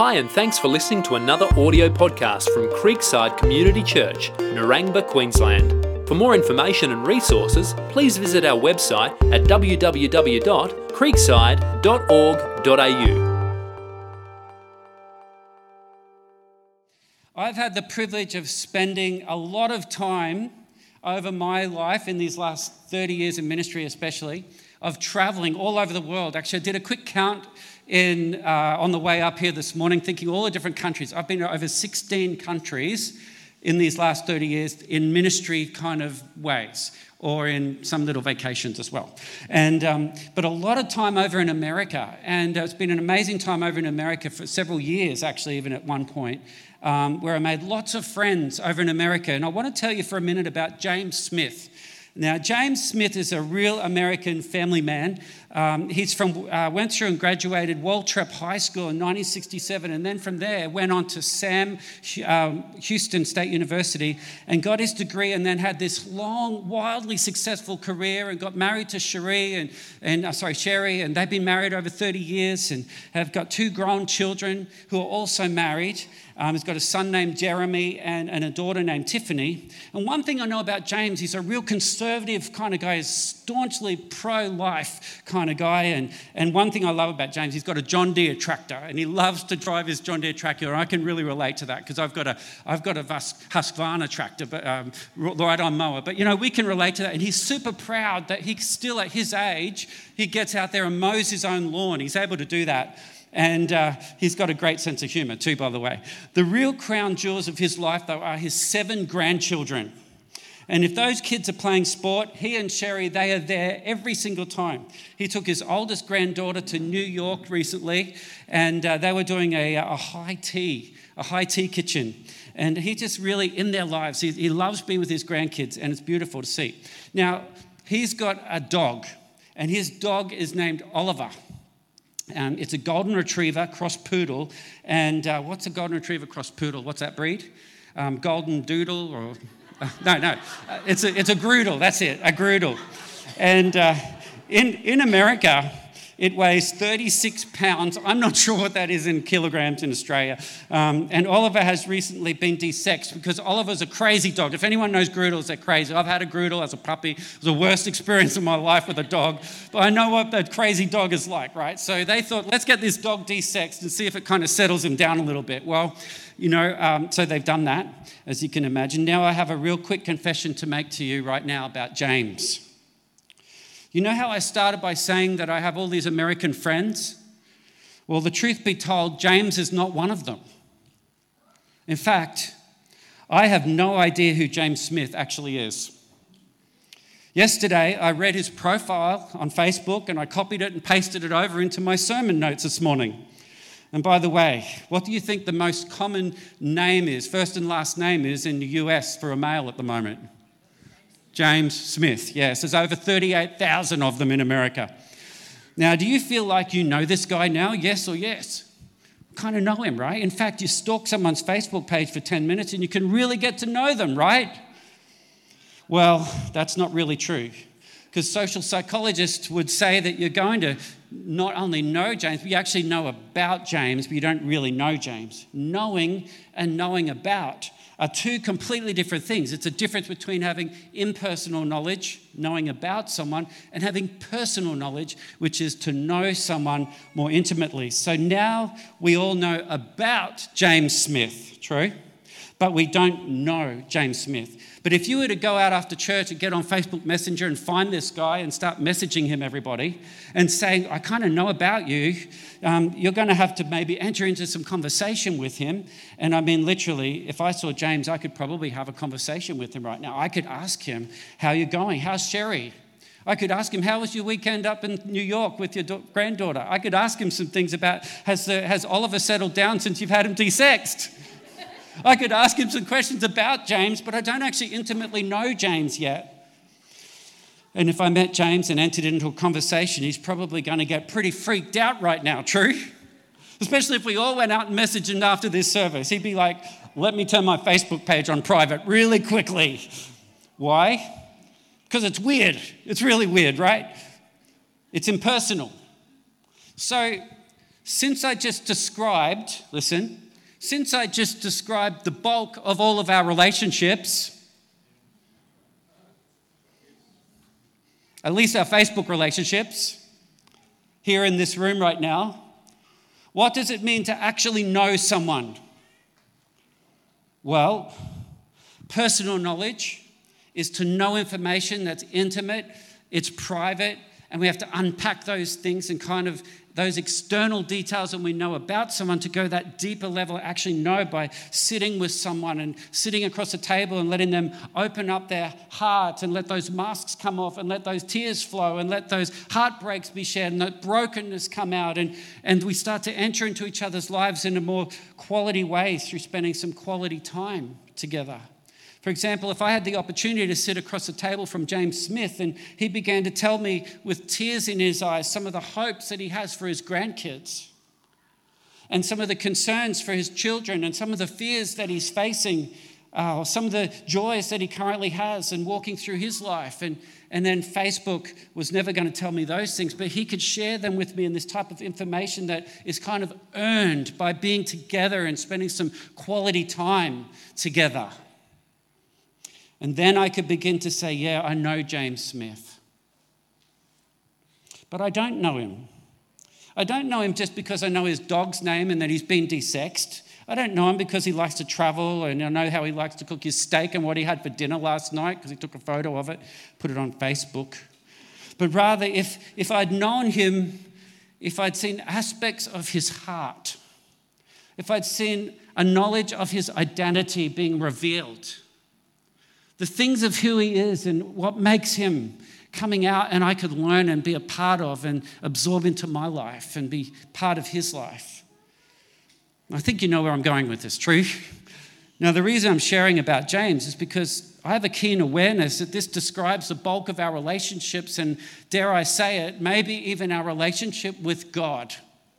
Hi, and thanks for listening to another audio podcast from Creekside Community Church, Narangba, Queensland. For more information and resources, please visit our website at www.creekside.org.au. I've had the privilege of spending a lot of time over my life in these last 30 years in ministry especially, of traveling all over the world. Actually, I did a quick count on the way up here this morning, thinking all the different countries. I've been to over 16 countries in these last 30 years in ministry kind of ways, or in some little vacations as well. But a lot of time over in America, and it's been an amazing time over in America for several years, actually, even at one point, where I made lots of friends over in America. And I want to tell you for a minute about James Smith. Now, James Smith is a real American family man. He's went through and graduated Waltrip High School in 1967, and then from there went on to Sam Houston State University and got his degree, and then had this long, wildly successful career and got married to Sherry, and they've been married over 30 years and have got 2 grown children who are also married. He's got a son named Jeremy and a daughter named Tiffany. And one thing I know about James, he's a real conservative kind of guy, a staunchly pro-life kind of guy. And one thing I love about James, he's got a John Deere tractor, and he loves to drive his John Deere tractor. And I can really relate to that because I've got a Husqvarna tractor, but ride-on mower. But we can relate to that. And he's super proud that he still, at his age, he gets out there and mows his own lawn. He's able to do that. And he's got a great sense of humour too, by the way. The real crown jewels of his life, though, are his 7 grandchildren. And if those kids are playing sport, he and Sherry, they are there every single time. He took his oldest granddaughter to New York recently, and they were doing a high tea kitchen. And he just really, in their lives, he loves being with his grandkids, and it's beautiful to see. Now, he's got a dog, and his dog is named Oliver. It's a golden retriever cross poodle. And what's a golden retriever cross poodle? What's that breed? Golden doodle or... No. It's a Groodle. That's it, a Groodle. And in America, it weighs 36 pounds. I'm not sure what that is in kilograms in Australia. And Oliver has recently been desexed because Oliver's a crazy dog. If anyone knows Groodles, they're crazy. I've had a Groodle as a puppy. It was the worst experience of my life with a dog. But I know what that crazy dog is like, right? So they thought, let's get this dog desexed and see if it kind of settles him down a little bit. Well, so they've done that, as you can imagine. Now I have a real quick confession to make to you right now about James. You know how I started by saying that I have all these American friends? Well, the truth be told, James is not one of them. In fact, I have no idea who James Smith actually is. Yesterday, I read his profile on Facebook and I copied it and pasted it over into my sermon notes this morning. And by the way, what do you think the most common name is, first and last name is in the US for a male at the moment? James Smith, yes. There's over 38,000 of them in America. Now, do you feel like you know this guy now? Yes or yes? Kind of know him, right? In fact, you stalk someone's Facebook page for 10 minutes and you can really get to know them, right? Well, that's not really true. Because social psychologists would say that you're going to not only know James, but you actually know about James, but you don't really know James. Knowing and knowing about are 2 completely different things. It's a difference between having impersonal knowledge, knowing about someone, and having personal knowledge, which is to know someone more intimately. So now we all know about James Smith, true? But we don't know James Smith. But if you were to go out after church and get on Facebook Messenger and find this guy and start messaging him, everybody, and saying, I kind of know about you, you're going to have to maybe enter into some conversation with him. And I mean, literally, if I saw James, I could probably have a conversation with him right now. I could ask him, how are you going? How's Sherry? I could ask him, how was your weekend up in New York with your granddaughter? I could ask him some things about, has Oliver settled down since you've had him desexed? I could ask him some questions about James, but I don't actually intimately know James yet. And if I met James and entered into a conversation, he's probably going to get pretty freaked out right now, true? Especially if we all went out and messaged him after this service. He'd be like, let me turn my Facebook page on private really quickly. Why? Because it's weird. It's really weird, right? It's impersonal. So since I just described the bulk of all of our relationships, at least our Facebook relationships, here in this room right now, what does it mean to actually know someone? Well, personal knowledge is to know information that's intimate, it's private, and we have to unpack those things and kind of those external details that we know about someone to go that deeper level, actually know by sitting with someone and sitting across a table and letting them open up their heart and let those masks come off and let those tears flow and let those heartbreaks be shared and that brokenness come out. And we start to enter into each other's lives in a more quality way through spending some quality time together. For example, if I had the opportunity to sit across the table from James Smith and he began to tell me with tears in his eyes some of the hopes that he has for his grandkids and some of the concerns for his children and some of the fears that he's facing, some of the joys that he currently has and walking through his life. And then Facebook was never going to tell me those things, but he could share them with me in this type of information that is kind of earned by being together and spending some quality time together. And then I could begin to say, yeah, I know James Smith. But I don't know him. I don't know him just because I know his dog's name and that he's been desexed. I don't know him because he likes to travel and I know how he likes to cook his steak and what he had for dinner last night because he took a photo of it, put it on Facebook. But rather, if I'd known him, if I'd seen aspects of his heart, if I'd seen a knowledge of his identity being revealed, the things of who he is and what makes him coming out, and I could learn and be a part of and absorb into my life and be part of his life. I think you know where I'm going with this, true? Now, the reason I'm sharing about James is because I have a keen awareness that this describes the bulk of our relationships and, dare I say it, maybe even our relationship with God.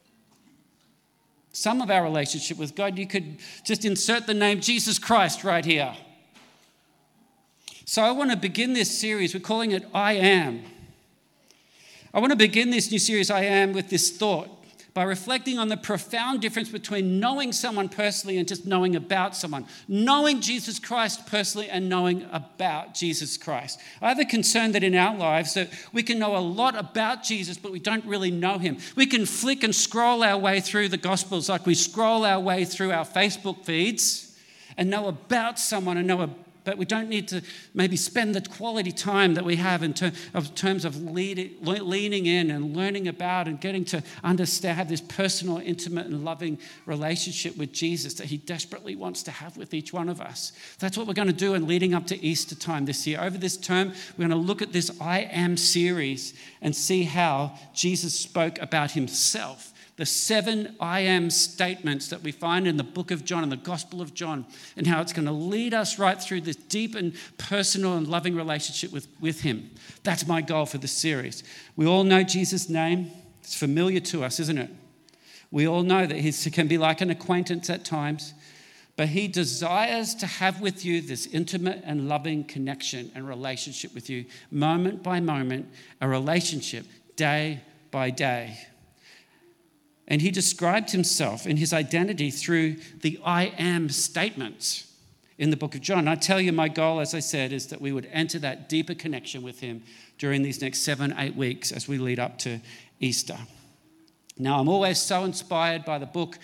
Some of our relationship with God, you could just insert the name Jesus Christ right here. So I want to begin this series. We're calling it I Am. I want to begin this new series, I Am, with this thought by reflecting on the profound difference between knowing someone personally and just knowing about someone. Knowing Jesus Christ personally and knowing about Jesus Christ. I have a concern that in our lives that we can know a lot about Jesus, but we don't really know him. We can flick and scroll our way through the Gospels like we scroll our way through our Facebook feeds and know about someone and but we don't need to maybe spend the quality time that we have in terms of leaning in and learning about and getting to understand, have this personal, intimate and loving relationship with Jesus that he desperately wants to have with each one of us. That's what we're going to do in leading up to Easter time this year. Over this term, we're going to look at this I Am series and see how Jesus spoke about himself. The 7 I am statements that we find in the book of John, in the Gospel of John, and how it's going to lead us right through this deep and personal and loving relationship with him. That's my goal for this series. We all know Jesus' name. It's familiar to us, isn't it? We all know that he can be like an acquaintance at times, but he desires to have with you this intimate and loving connection and relationship with you, moment by moment, a relationship day by day. And he described himself and his identity through the I am statements in the book of John. I tell you, my goal, as I said, is that we would enter that deeper connection with him during these next 7-8 weeks as we lead up to Easter. Now, I'm always so inspired by the books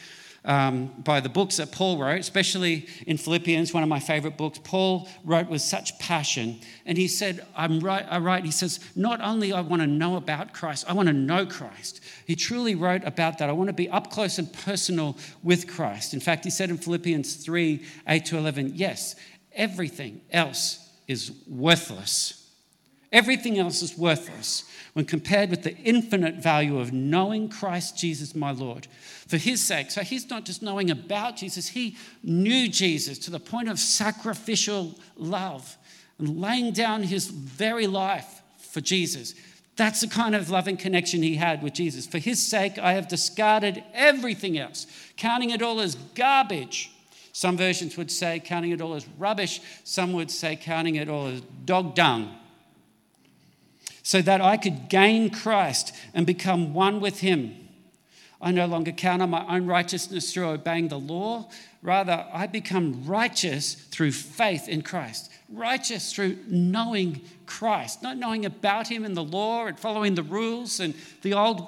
that Paul wrote, especially in Philippians, one of my favorite books. Paul wrote with such passion. And he said, he says, not only I want to know about Christ, I want to know Christ. He truly wrote about that. I want to be up close and personal with Christ. In fact, he said in Philippians 3:8-11, yes, everything else is worthless. Everything else is worthless when compared with the infinite value of knowing Christ Jesus, my Lord. For his sake, so he's not just knowing about Jesus, he knew Jesus to the point of sacrificial love and laying down his very life for Jesus. That's the kind of loving connection he had with Jesus. For his sake, I have discarded everything else, counting it all as garbage. Some versions would say counting it all as rubbish. Some would say counting it all as dog dung, so that I could gain Christ and become one with him. I no longer count on my own righteousness through obeying the law. Rather, I become righteous through faith in Christ. Righteous through knowing Christ, not knowing about him and the law and following the rules and the old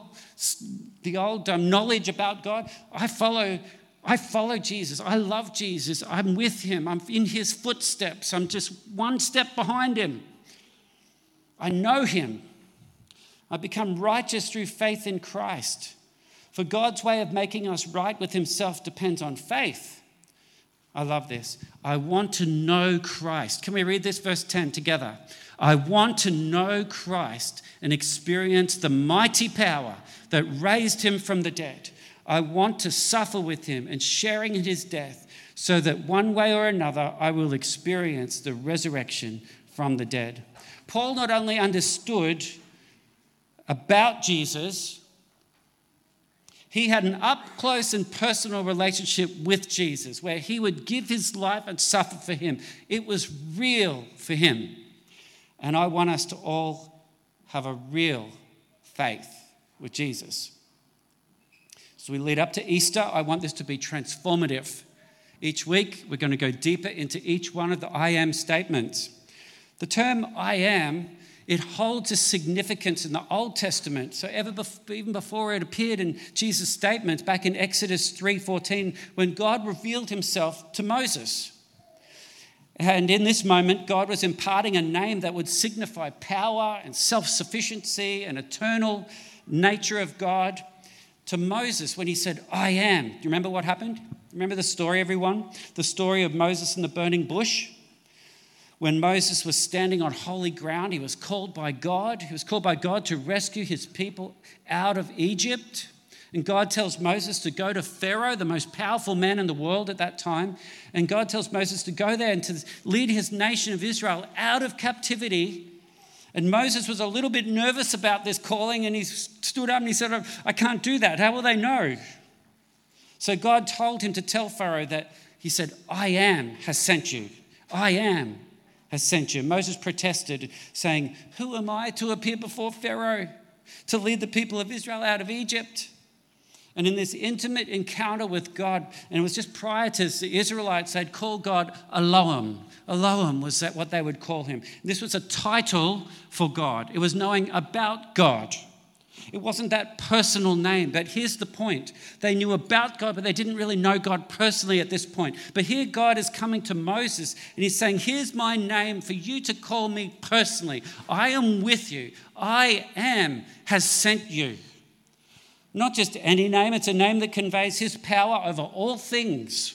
knowledge about God. I follow Jesus. I love Jesus. I'm with him. I'm in his footsteps. I'm just one step behind him. I know him. I become righteous through faith in Christ. For God's way of making us right with himself depends on faith. I love this. I want to know Christ. Can we read this verse 10 together? I want to know Christ and experience the mighty power that raised him from the dead. I want to suffer with him and sharing in his death, so that one way or another I will experience the resurrection from the dead. Paul not only understood about Jesus, he had an up-close and personal relationship with Jesus where he would give his life and suffer for him. It was real for him. And I want us to all have a real faith with Jesus. So we lead up to Easter. I want this to be transformative. Each week, we're going to go deeper into each one of the I am statements. The term I am, it holds a significance in the Old Testament. So even before it appeared in Jesus' statements back in Exodus 3:14, when God revealed himself to Moses. And in this moment, God was imparting a name that would signify power and self-sufficiency and eternal nature of God to Moses when he said, I am. Do you remember what happened? Remember the story, everyone? The story of Moses in the burning bush? When Moses was standing on holy ground, he was called by God. He was called by God to rescue his people out of Egypt. And God tells Moses to go to Pharaoh, the most powerful man in the world at that time. And God tells Moses to go there and to lead his nation of Israel out of captivity. And Moses was a little bit nervous about this calling, and he stood up and he said, I can't do that. How will they know? So God told him to tell Pharaoh that he said, I am has sent you. I am has sent you. Moses protested, saying, who am I to appear before Pharaoh to lead the people of Israel out of Egypt? And in this intimate encounter with God, and it was just prior to the Israelites, they'd call God Elohim. Elohim was that what they would call him. This was a title for God. It was knowing about God. It wasn't that personal name, but here's the point. They knew about God, but they didn't really know God personally at this point. But here God is coming to Moses, and he's saying, here's my name for you to call me personally. I am with you. I am has sent you. Not just any name, it's a name that conveys his power over all things.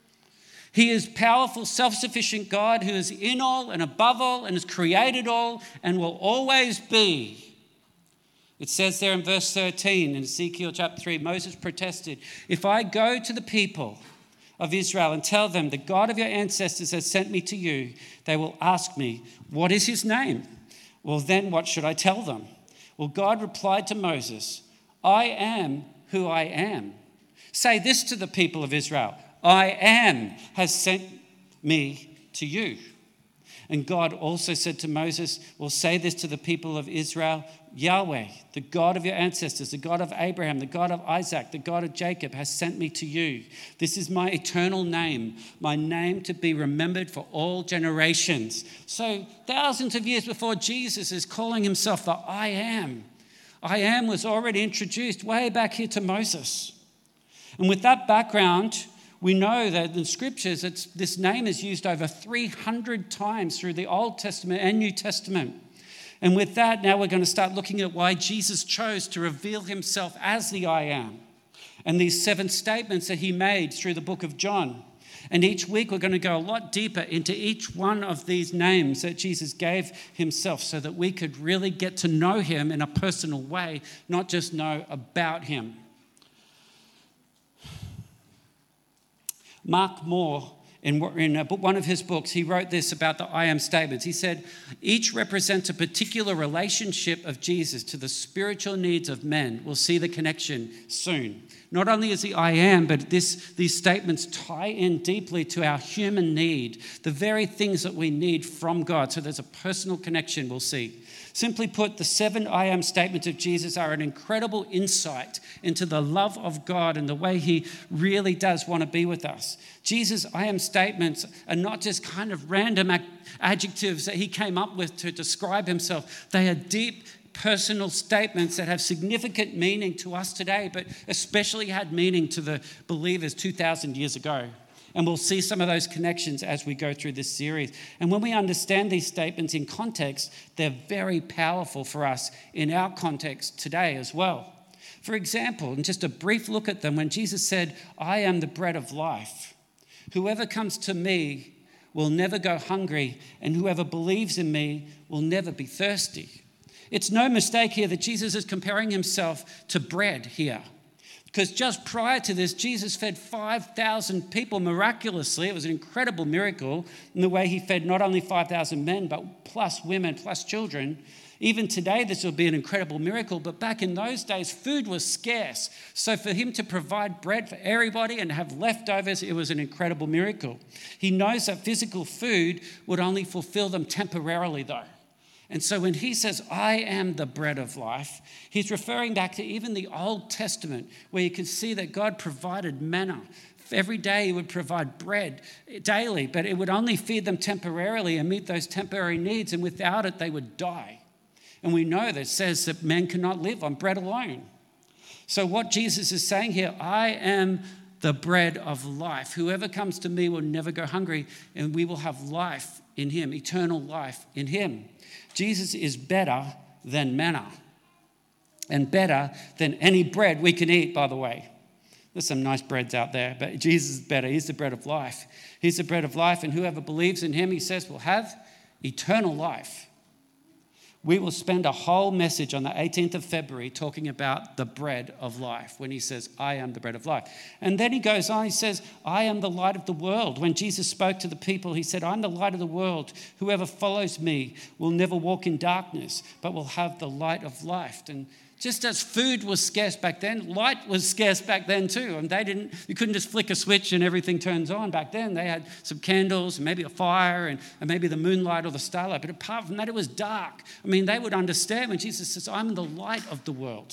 He is powerful, self-sufficient God who is in all and above all and has created all and will always be. It says there in verse 13 in Ezekiel chapter 3, Moses protested, if I go to the people of Israel and tell them the God of your ancestors has sent me to you, they will ask me, what is his name? Well, then what should I tell them? Well, God replied to Moses, I am who I am. Say this to the people of Israel, I am has sent me to you. And God also said to Moses, well, say this to the people of Israel, Yahweh, the God of your ancestors, the God of Abraham, the God of Isaac, the God of Jacob has sent me to you. This is my eternal name, my name to be remembered for all generations. So thousands of years before Jesus is calling himself the I am. I am was already introduced way back here to Moses. And with that background, we know that in scriptures, this name is used over 300 times through the Old Testament and New Testament. And with that, now we're going to start looking at why Jesus chose to reveal himself as the I am. And these 7 statements that he made through the book of John. And each week we're going to go a lot deeper into each one of these names that Jesus gave himself so that we could really get to know him in a personal way, not just know about him. Mark Moore, in one of his books, he wrote this about the I am statements. He said, each represents a particular relationship of Jesus to the spiritual needs of men. We'll see the connection soon. Not only is the I am, but these statements tie in deeply to our human need, the very things that we need from God. So there's a personal connection we'll see. Simply put, the 7 I am statements of Jesus are an incredible insight into the love of God and the way he really does want to be with us. Jesus' I am statements are not just kind of random adjectives that he came up with to describe himself. They are deep, personal statements that have significant meaning to us today, but especially had meaning to the believers 2,000 years ago. And we'll see some of those connections as we go through this series. And when we understand these statements in context, they're very powerful for us in our context today as well. For example, in just a brief look at them, when Jesus said, I am the bread of life, whoever comes to me will never go hungry, and whoever believes in me will never be thirsty. It's no mistake here that Jesus is comparing himself to bread here. Because just prior to this, Jesus fed 5,000 people miraculously. It was an incredible miracle in the way he fed not only 5,000 men, but plus women, plus children. Even today, this will be an incredible miracle. But back in those days, food was scarce. So for him to provide bread for everybody and have leftovers, it was an incredible miracle. He knows that physical food would only fulfill them temporarily, though. And so when he says, I am the bread of life, he's referring back to even the Old Testament, where you can see that God provided manna. Every day he would provide bread daily, but it would only feed them temporarily and meet those temporary needs, and without it, they would die. And we know that it says that man cannot live on bread alone. So what Jesus is saying here, I am the bread of life. Whoever comes to me will never go hungry, and we will have life in him, eternal life in him. Jesus is better than manna and better than any bread we can eat, by the way. There's some nice breads out there, but Jesus is better. He's the bread of life. He's the bread of life, and whoever believes in him, he says, will have eternal life. We will spend a whole message on the 18th of February talking about the bread of life when he says, I am the bread of life. And then he goes on, he says, I am the light of the world. When Jesus spoke to the people, he said, I'm the light of the world. Whoever follows me will never walk in darkness, but will have the light of life. And just as food was scarce back then, light was scarce back then too. And you couldn't just flick a switch and everything turns on. Back then they had some candles, and maybe a fire, and maybe the moonlight or the starlight. But apart from that, it was dark. I mean, they would understand when Jesus says, I'm the light of the world.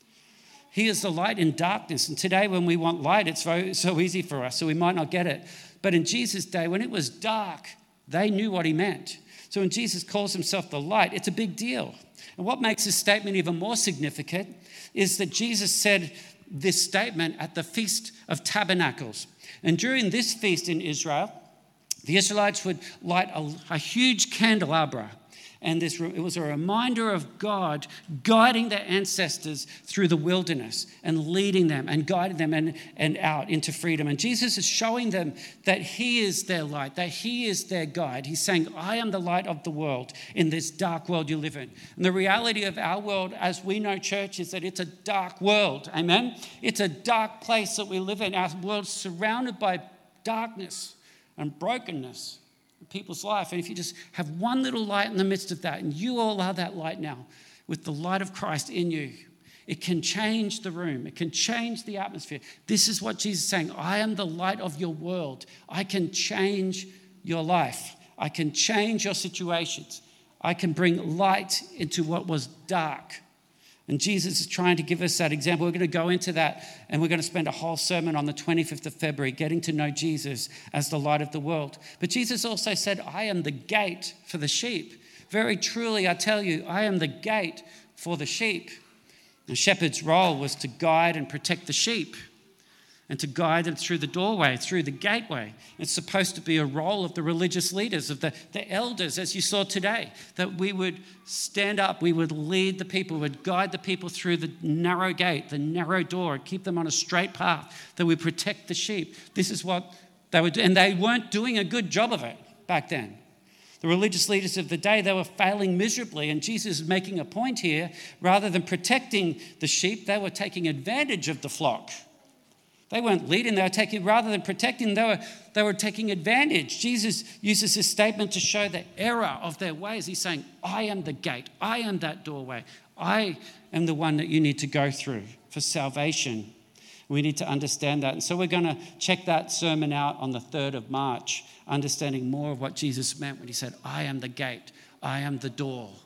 He is the light in darkness. And today when we want light, it's so easy for us, so we might not get it. But in Jesus' day, when it was dark, they knew what he meant. So when Jesus calls himself the light, it's a big deal. And what makes this statement even more significant is that Jesus said this statement at the Feast of Tabernacles. And during this feast in Israel, the Israelites would light a huge candelabra. And it was a reminder of God guiding their ancestors through the wilderness and leading them and guiding them and out into freedom. And Jesus is showing them that he is their light, that he is their guide. He's saying, I am the light of the world in this dark world you live in. And the reality of our world, as we know, church, is that it's a dark world. Amen? It's a dark place that we live in. Our world's surrounded by darkness and brokenness. People's life. And if you just have one little light in the midst of that, and you all are that light now with the light of Christ in you, it can change the room. It can change the atmosphere. This is what Jesus is saying. I am the light of your world. I can change your life. I can change your situations. I can bring light into what was dark. And Jesus is trying to give us that example. We're going to go into that, and we're going to spend a whole sermon on the 25th of February getting to know Jesus as the light of the world. But Jesus also said, I am the gate for the sheep. Very truly, I tell you, I am the gate for the sheep. The shepherd's role was to guide and protect the sheep and to guide them through the doorway, through the gateway. It's supposed to be a role of the religious leaders, of the elders, as you saw today, that we would stand up, we would lead the people, we would guide the people through the narrow gate, the narrow door, keep them on a straight path, that we protect the sheep. This is what they would do. And they weren't doing a good job of it back then. The religious leaders of the day, they were failing miserably. And Jesus is making a point here. Rather than protecting the sheep, they were taking advantage of the flock. They weren't leading, rather than protecting, they were taking advantage. Jesus uses this statement to show the error of their ways. He's saying, I am the gate. I am that doorway. I am the one that you need to go through for salvation. We need to understand that. And so we're going to check that sermon out on the 3rd of March, understanding more of what Jesus meant when he said, I am the gate. I am the door.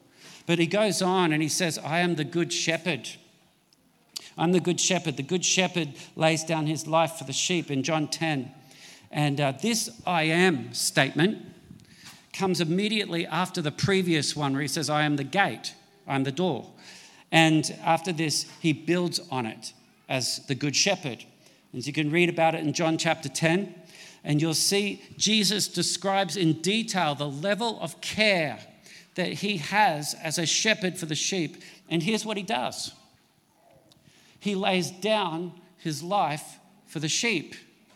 But he goes on and he says, I am the good shepherd. I'm the good shepherd. The good shepherd lays down his life for the sheep in John 10. And this I am statement comes immediately after the previous one where he says, I am the gate, I am the door. And after this, he builds on it as the good shepherd. And you can read about it in John chapter 10, and you'll see Jesus describes in detail the level of care that he has as a shepherd for the sheep. And here's what he does. He lays down his life for the sheep.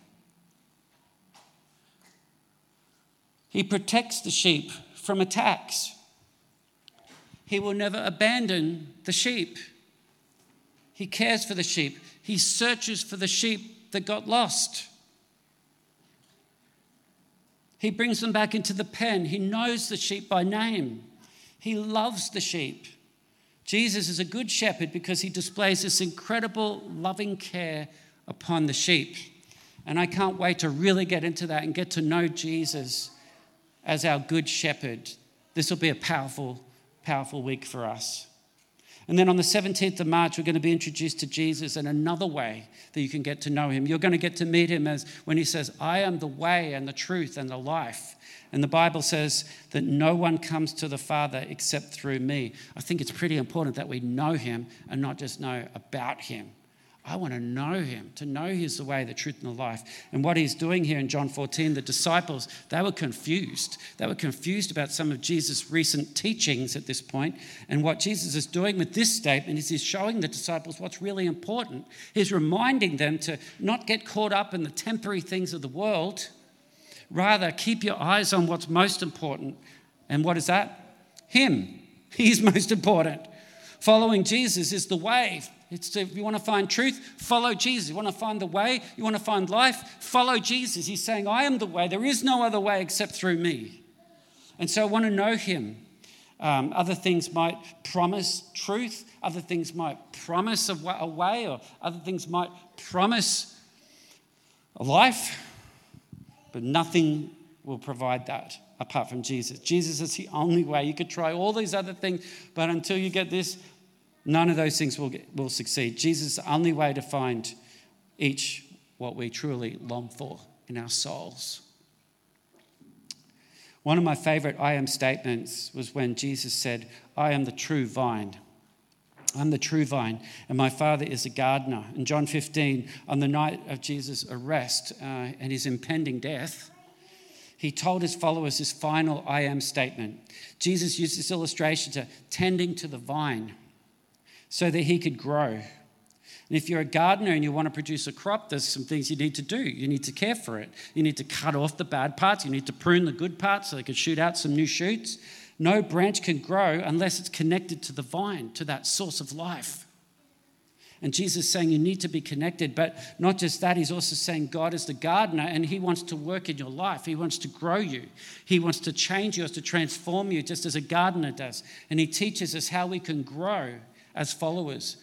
He protects the sheep from attacks. He will never abandon the sheep. He cares for the sheep. He searches for the sheep that got lost. He brings them back into the pen. He knows the sheep by name. He loves the sheep. Jesus is a good shepherd because he displays this incredible loving care upon the sheep. And I can't wait to really get into that and get to know Jesus as our good shepherd. This will be a powerful, powerful week for us. And then on the 17th of March, we're going to be introduced to Jesus in another way that you can get to know him. You're going to get to meet him as when he says, I am the way and the truth and the life. And the Bible says that no one comes to the Father except through me. I think it's pretty important that we know him and not just know about him. I want to know him, to know he's the way, the truth, and the life. And what he's doing here in John 14, the disciples, they were confused. They were confused about some of Jesus' recent teachings at this point. And what Jesus is doing with this statement is he's showing the disciples what's really important. He's reminding them to not get caught up in the temporary things of the world. Rather, keep your eyes on what's most important. And what is that? Him. He's most important. Following Jesus is the way. If you want to find truth, follow Jesus. You want to find the way, you want to find life, follow Jesus. He's saying, I am the way. There is no other way except through me. And so I want to know him. Other things might promise truth. Other things might promise a way, or other things might promise a life. But nothing will provide that apart from Jesus. Jesus is the only way. You could try all these other things, but until you get this, none of those things will succeed. Jesus is the only way to find each what we truly long for in our souls. One of my favorite I am statements was when Jesus said, I am the true vine. I'm the true vine, and my Father is a gardener. In John 15, on the night of Jesus' arrest and his impending death, he told his followers his final I am statement. Jesus used this illustration to tending to the vine so that he could grow. And if you're a gardener and you want to produce a crop, there's some things you need to do. You need to care for it. You need to cut off the bad parts. You need to prune the good parts so they can shoot out some new shoots. No branch can grow unless it's connected to the vine, to that source of life. And Jesus is saying you need to be connected, but not just that, he's also saying God is the gardener and he wants to work in your life. He wants to grow you. He wants to change you, to transform you, just as a gardener does. And he teaches us how we can grow as followers,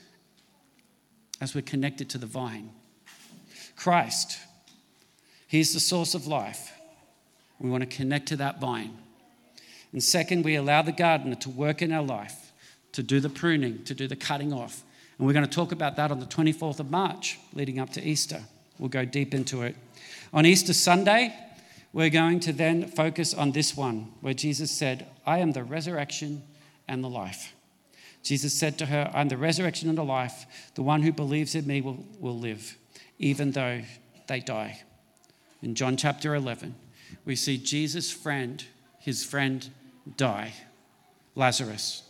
as we're connected to the vine. Christ, he's the source of life. We want to connect to that vine. And second, we allow the gardener to work in our life, to do the pruning, to do the cutting off. And we're going to talk about that on the 24th of March, leading up to Easter. We'll go deep into it. On Easter Sunday, we're going to then focus on this one, where Jesus said, I am the resurrection and the life. Jesus said to her, I am the resurrection and the life. The one who believes in me will live, even though they die. In John chapter 11, we see Jesus' friend, his friend, die. Lazarus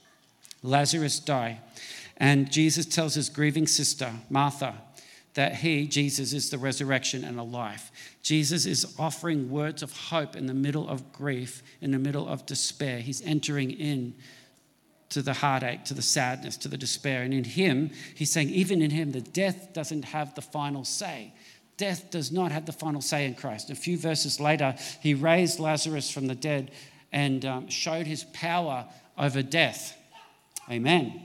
die. And Jesus tells his grieving sister, Martha, that he, Jesus, is the resurrection and the life. Jesus is offering words of hope in the middle of grief, in the middle of despair. He's entering in to the heartache, to the sadness, to the despair. And in him, he's saying, even in him, the death doesn't have the final say. Death does not have the final say in Christ. A few verses later, he raised Lazarus from the dead and showed his power over death. Amen.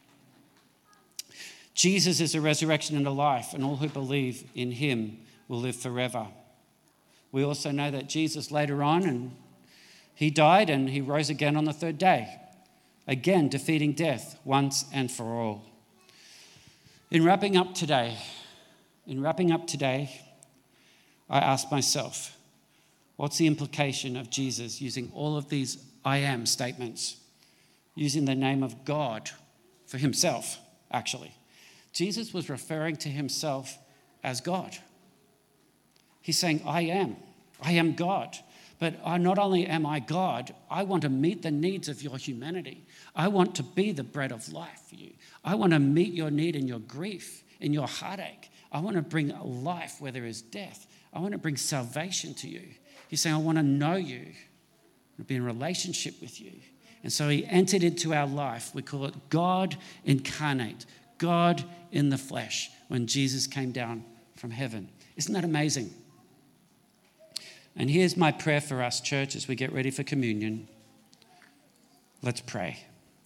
Jesus is a resurrection and a life, and all who believe in him will live forever. We also know that Jesus later on, and he died and he rose again on the third day. again defeating death once and for all. In wrapping up today, I ask myself, what's the implication of Jesus using all of these I am statements, using the name of God for himself, actually? Jesus was referring to himself as God. He's saying, I am God. But not only am I God, I want to meet the needs of your humanity. I want to be the bread of life for you. I want to meet your need in your grief, in your heartache. I want to bring life where there is death. I want to bring salvation to you. He's saying, I want to know you. I want to be in relationship with you. And so he entered into our life. We call it God incarnate, God in the flesh, when Jesus came down from heaven. Isn't that amazing? And here's my prayer for us, church, as we get ready for communion. Let's pray.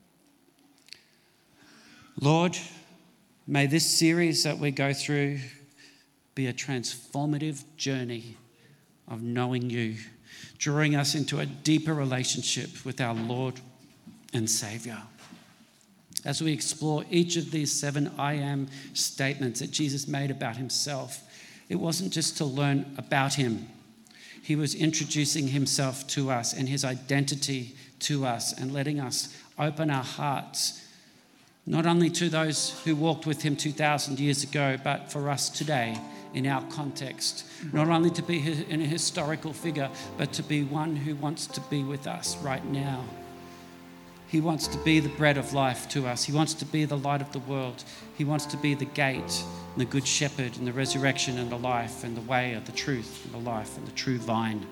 Lord, may this series that we go through be a transformative journey of knowing you, drawing us into a deeper relationship with our Lord and Saviour. As we explore each of these 7 I am statements that Jesus made about himself, it wasn't just to learn about him. He was introducing himself to us and his identity to us and letting us open our hearts, not only to those who walked with him 2,000 years ago, but for us today in our context. Not only to be a historical figure, but to be one who wants to be with us right now. He wants to be the bread of life to us. He wants to be the light of the world. He wants to be the gate and the good shepherd and the resurrection and the life and the way of the truth and the life and the true vine.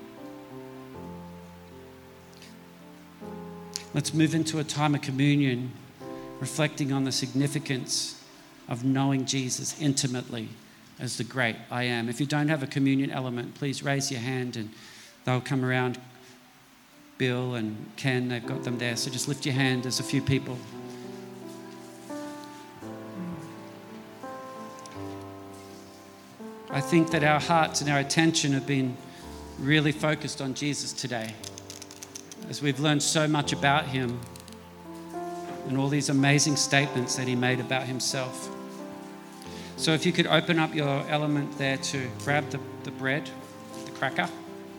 Let's move into a time of communion, reflecting on the significance of knowing Jesus intimately as the great I am. If you don't have a communion element, please raise your hand and they'll come around. Bill and Ken, they've got them there. So just lift your hand. There's a few people. I think that our hearts and our attention have been really focused on Jesus today, as we've learned so much about him and all these amazing statements that he made about himself. So if you could open up your element there to grab the bread, the cracker.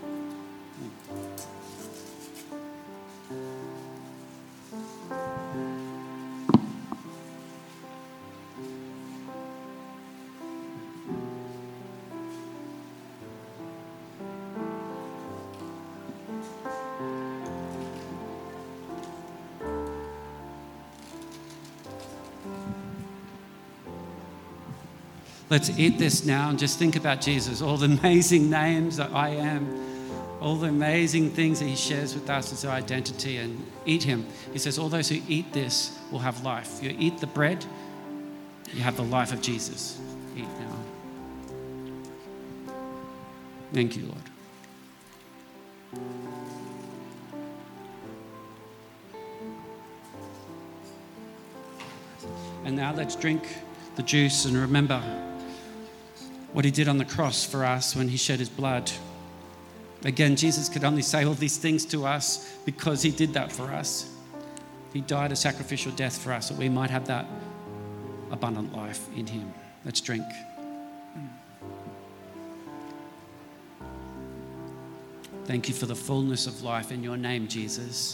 Let's eat this now and just think about Jesus, all the amazing names that I am, all the amazing things that he shares with us as our identity, and eat him. He says, all those who eat this will have life. You eat the bread, you have the life of Jesus. Eat now. Thank you, Lord. And now let's drink the juice and remember what he did on the cross for us when he shed his blood. Again, Jesus could only say all these things to us because he did that for us. He died a sacrificial death for us, that we might have that abundant life in him. Let's drink. Thank you for the fullness of life in your name, Jesus.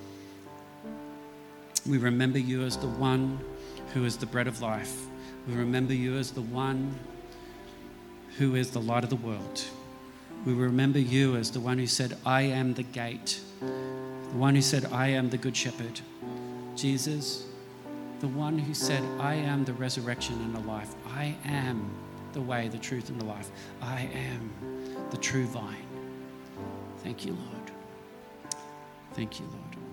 We remember you as the one who is the bread of life. We remember you as the one who is the light of the world. We remember you as the one who said, I am the gate. The one who said, I am the good shepherd. Jesus, the one who said, I am the resurrection and the life. I am the way, the truth, and the life. I am the true vine. Thank you, Lord. Thank you, Lord.